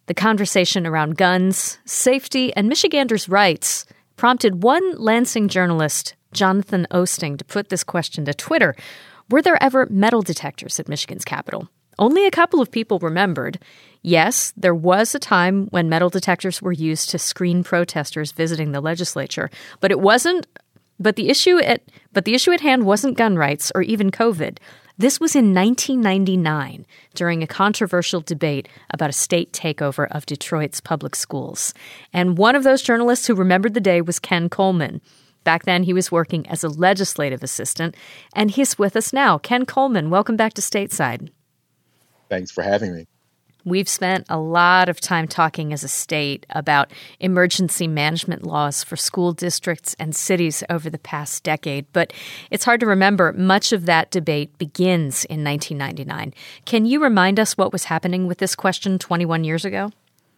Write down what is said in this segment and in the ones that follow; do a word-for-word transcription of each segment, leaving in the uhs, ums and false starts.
The conversation around guns, safety, and Michiganders' rights prompted one Lansing journalist, Jonathan Osting, to put this question to Twitter. Were there ever metal detectors at Michigan's Capitol? Only a couple of people remembered. Yes, there was a time when metal detectors were used to screen protesters visiting the legislature, but it wasn't. But the issue at but the issue at hand wasn't gun rights or even COVID. This was in nineteen ninety-nine, during a controversial debate about a state takeover of Detroit's public schools. And one of those journalists who remembered the day was Ken Coleman. Back then, he was working as a legislative assistant, and he's with us now. Ken Coleman, welcome back to Stateside. Thanks for having me. We've spent a lot of time talking as a state about emergency management laws for school districts and cities over the past decade, but it's hard to remember much of that debate begins in nineteen ninety-nine. Can you remind us what was happening with this question twenty-one years ago?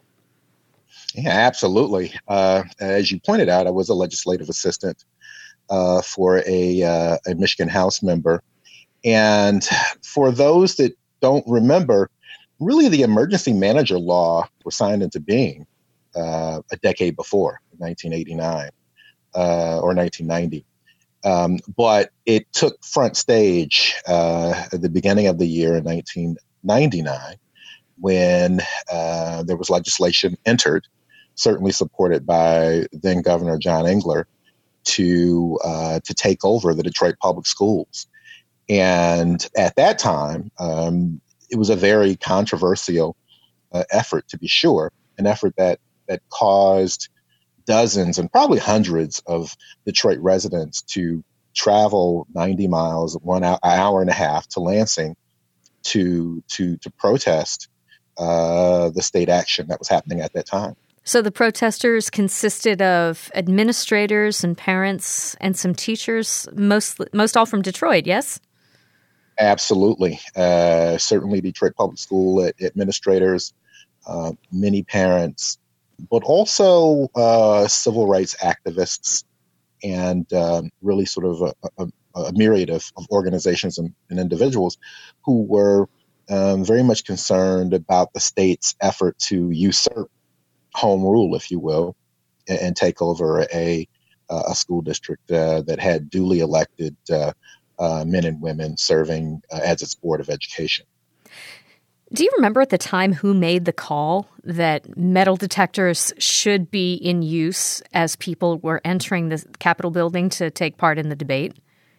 Yeah, absolutely. Uh, as you pointed out, I was a legislative assistant uh, for a, uh, a Michigan House member. And for those that don't remember, really, the emergency manager law was signed into being uh, a decade before, nineteen eighty-nine uh, or nineteen ninety. Um, but it took front stage uh, at the beginning of the year in nineteen ninety-nine when uh, there was legislation entered, certainly supported by then Governor John Engler, to uh, to take over the Detroit public schools. And at that time, um, it was a very controversial uh, effort, to be sure, an effort that that caused dozens and probably hundreds of Detroit residents to travel ninety miles, one hour, an hour and a half to Lansing to to to protest uh, the state action that was happening at that time. So the protesters consisted of administrators and parents and some teachers, most most all from Detroit, yes? Absolutely. Uh, certainly Detroit Public School administrators, uh, many parents, but also uh, civil rights activists and um, really sort of a, a, a myriad of, of organizations and, and individuals who were um, very much concerned about the state's effort to usurp home rule, if you will, and, and take over a, a school district uh, that had duly elected uh, Uh, men and women serving uh, as its Board of Education. Do you remember at the time who made the call that metal detectors should be in use as people were entering the Capitol building to take part in the debate?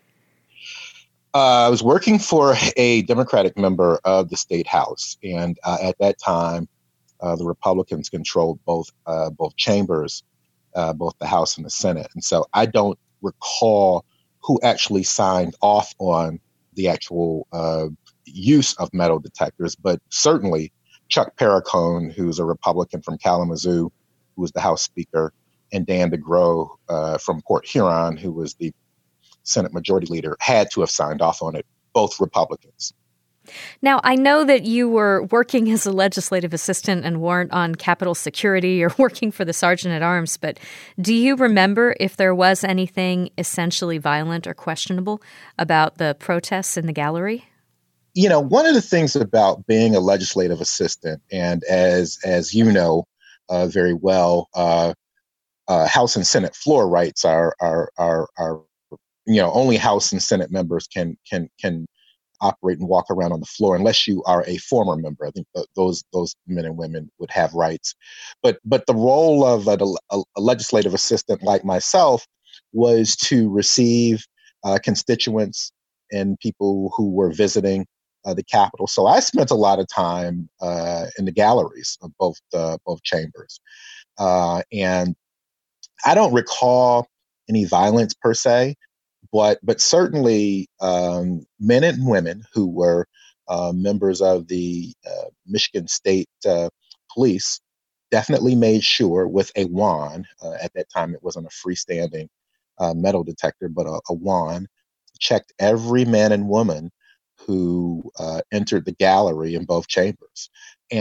Uh, I was working for a Democratic member of the State House, and uh, at that time, uh, the Republicans controlled both uh, both chambers, uh, both the House and the Senate. And so I don't recall who actually signed off on the actual uh, use of metal detectors, but certainly Chuck Perricone, who's a Republican from Kalamazoo, who was the House Speaker, and Dan DeGros uh, from Port Huron, who was the Senate Majority Leader, had to have signed off on it, both Republicans. Now, I know that you were working as a legislative assistant and weren't on Capitol security or working for the Sergeant at Arms, but do you remember if there was anything essentially violent or questionable about the protests in the gallery? You know, one of the things about being a legislative assistant, and as as you know uh, very well, uh, uh, House and Senate floor rights are are are are you know only House and Senate members can can can. operate and walk around on the floor unless you are a former member. I think th- those those men and women would have rights. But but the role of a, a, a legislative assistant like myself was to receive uh, constituents and people who were visiting uh, the Capitol. So I spent a lot of time uh, in the galleries of both uh, both chambers. Uh, and I don't recall any violence per se, But but certainly um, men and women who were uh, members of the uh, Michigan State uh, Police definitely made sure with a wand, uh, at that time it wasn't a freestanding uh, metal detector, but a, a wand, checked every man and woman who uh, entered the gallery in both chambers.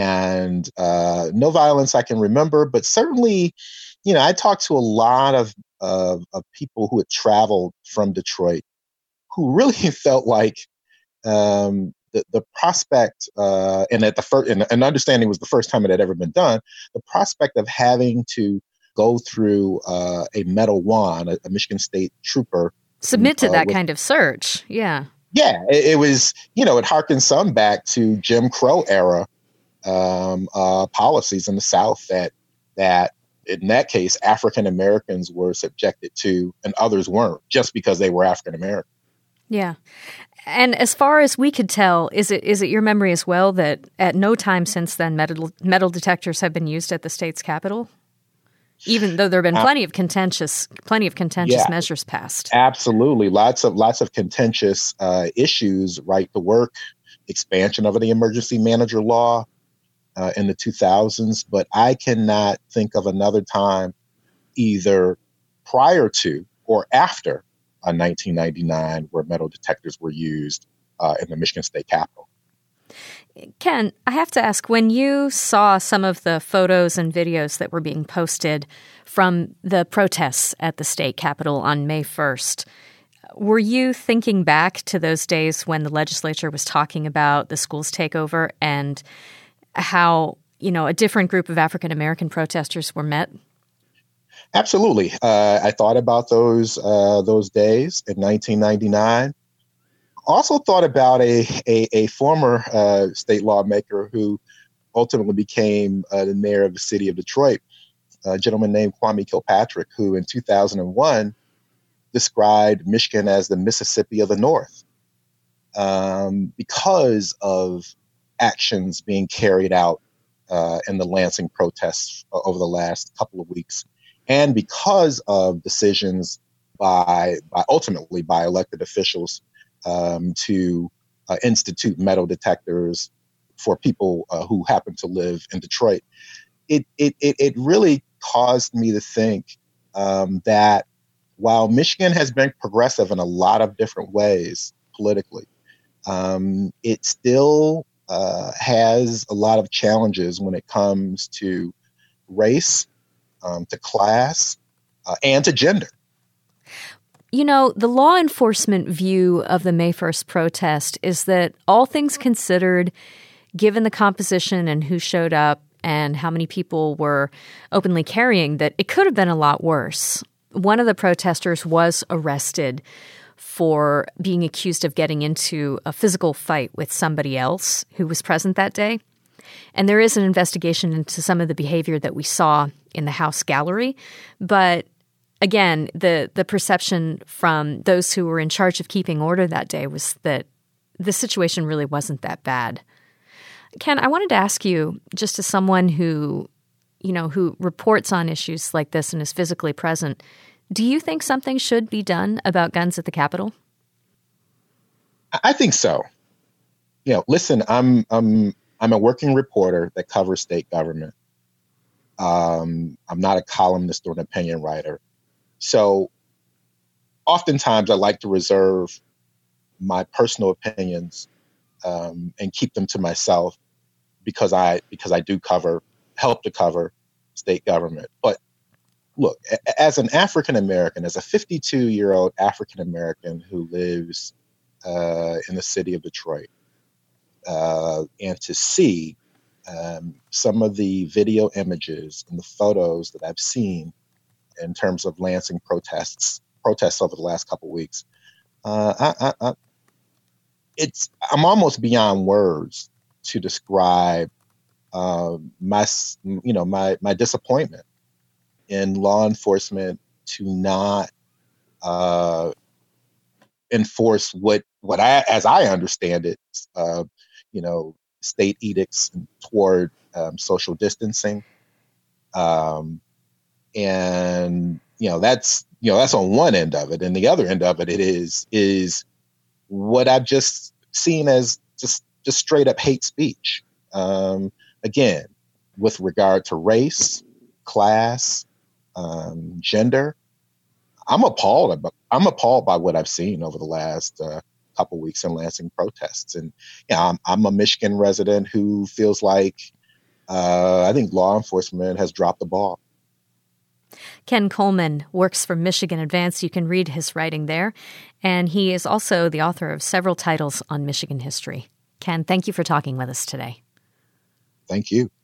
And uh, no violence I can remember, but certainly, you know, I talked to a lot of, of, of people who had traveled from Detroit who really felt like um, the, the prospect, uh, and at the first, and, and understanding was the first time it had ever been done, the prospect of having to go through uh, a metal wand, a, a Michigan State trooper. Submit to uh, that with, kind of search. Yeah. Yeah. It, it was, you know, it harkened some back to Jim Crow era um, uh, policies in the South that, that in that case, African Americans were subjected to and others weren't just because they were African American. Yeah. And as far as we could tell, is it is it your memory as well that at no time since then metal, metal detectors have been used at the state's capitol? Even though there have been uh, plenty of contentious, plenty of contentious yeah, measures passed. Absolutely, lots of lots of contentious uh, issues. Right to work, expansion of the emergency manager law uh, in the two thousands. But I cannot think of another time, either prior to or after uh, nineteen ninety-nine, where metal detectors were used uh, in the Michigan State Capitol. Ken, I have to ask, when you saw some of the photos and videos that were being posted from the protests at the state capitol on May first, were you thinking back to those days when the legislature was talking about the schools takeover and how, you know, a different group of African American protesters were met? Absolutely. Uh, I thought about those uh, those days in nineteen ninety-nine. Also thought about a a, a former uh, state lawmaker who ultimately became uh, the mayor of the city of Detroit, a gentleman named Kwame Kilpatrick, who in two thousand one described Michigan as the Mississippi of the North um, because of actions being carried out uh, in the Lansing protests over the last couple of weeks, and because of decisions by by ultimately by elected officials Um, to uh, institute metal detectors for people uh, who happen to live in Detroit. It it it, it really caused me to think um, that while Michigan has been progressive in a lot of different ways politically, um, it still uh, has a lot of challenges when it comes to race, um, to class, uh, and to gender. You know, the law enforcement view of the May first protest is that all things considered, given the composition and who showed up and how many people were openly carrying, that it could have been a lot worse. One of the protesters was arrested for being accused of getting into a physical fight with somebody else who was present that day. And there is an investigation into some of the behavior that we saw in the House gallery, but again, the, the perception from those who were in charge of keeping order that day was that the situation really wasn't that bad. Ken, I wanted to ask you, just as someone who, you know, who reports on issues like this and is physically present, do you think something should be done about guns at the Capitol? I think so. You know, listen, I'm I'm I'm a working reporter that covers state government. Um, I'm not a columnist or an opinion writer. So oftentimes I like to reserve my personal opinions um, and keep them to myself because I because I do cover, help to cover state government. But look, a- as an African American, as a fifty-two-year-old African American who lives uh, in the city of Detroit, uh, and to see um, some of the video images and the photos that I've seen in terms of Lansing protests, protests over the last couple of weeks, uh, I, I, I, it's I'm almost beyond words to describe uh, my, you know, my my disappointment in law enforcement to not uh, enforce what what I, as I understand it, uh, you know, state edicts toward um, social distancing. Um, And, you know, that's, you know, that's on one end of it. And the other end of it, it is, is what I've just seen as just, just straight up hate speech. Um, again, with regard to race, class, um, gender, I'm appalled. About, I'm appalled by what I've seen over the last uh, couple of weeks in Lansing protests. And, you know, I'm, I'm a Michigan resident who feels like uh, I think law enforcement has dropped the ball. Ken Coleman works for Michigan Advance. You can read his writing there. And he is also the author of several titles on Michigan history. Ken, thank you for talking with us today. Thank you.